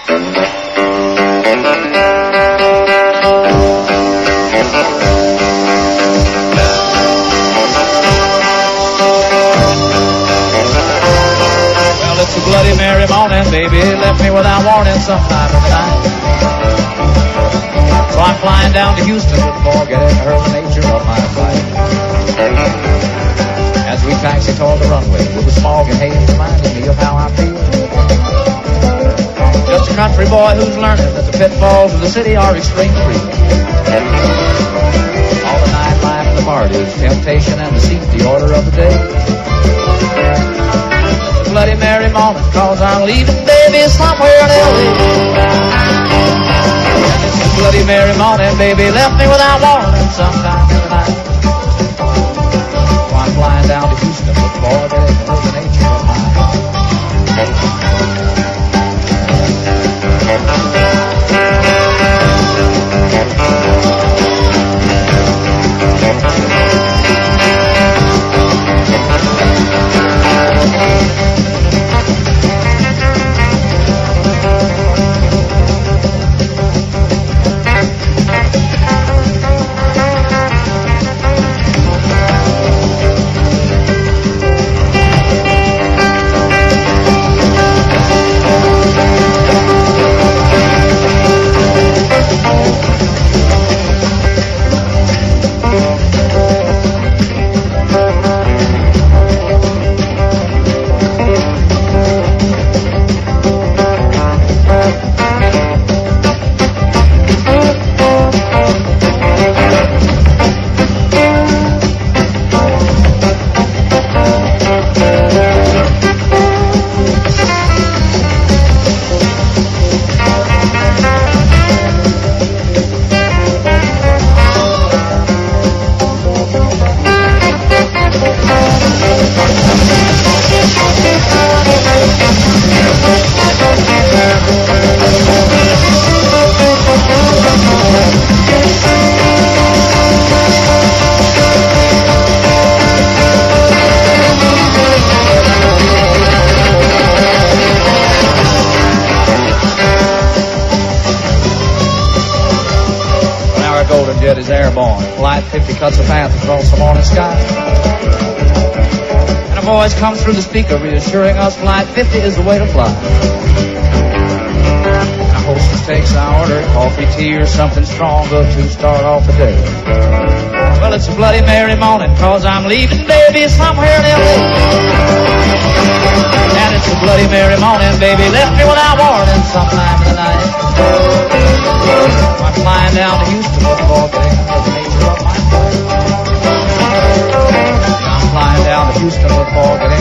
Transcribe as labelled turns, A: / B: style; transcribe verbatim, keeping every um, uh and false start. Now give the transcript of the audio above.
A: Bloody Mary morning, baby, left me without warning sometime in the night. So I'm flying down to Houston to forget her the nature of my flight. As we taxi toward the runway with the smog and haze reminding me of how I feel. Just a country boy who's learning that the pitfalls of the city are extreme free. All the nightlife and the parties, temptation and deceit, the order of the day. Bloody Mary morning, cause I'm leaving, baby, somewhere in L A. It's a Bloody Mary morning, baby, left me without warning sometime in the night. So I'm flying down to Houston with forgetting the nature of my heart. Is airborne. Flight fifty cuts a path across the morning sky. And a voice comes through the speaker reassuring us Flight fifty is the way to fly. And a hostess takes our order, coffee, tea, or something stronger to start off the day. Well, it's a Bloody Mary morning, cause I'm leaving, baby, somewhere in L A. And it's a Bloody Mary morning, baby, left me without warning sometime in the night. I'm flying down to Houston with forgetting the nature of my flight. I'm flying down to Houston with forgetting